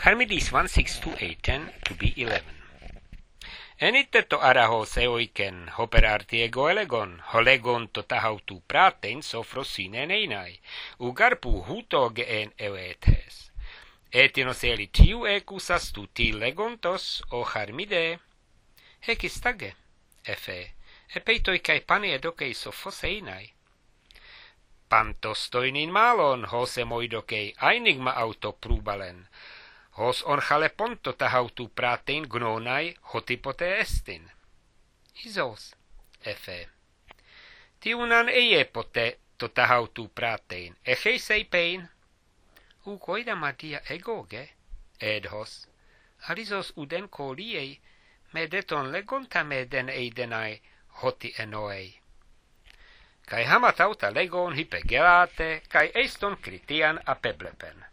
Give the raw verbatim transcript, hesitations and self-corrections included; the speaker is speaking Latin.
Charmidis one six two eight ten to be eleven. Enite to araho seoiken hoper artiego elegon, holegon to tahautu praten sofrosine neinai, ugarpu huto geen eoetes. Etinos eli tiu ecusas tu ti legontos o charmide. Hecistage, efe, epeitoi cae pane edokei sofoseinai. Pantos toinin malon hose moidokei ainigma auto prubalen, hos on chaleponto tahautu pratein gnonai hotipote estin. Isos, efe. Tiunan eiepote to tahautu pratein, echeisei pein. Ukoida madia egoge, edhos, arisos uden koliei, medeton legonta meden eidenai hoti enoei. Kai hamatauta legon hype gelate, kai eiston kritian apeblepen.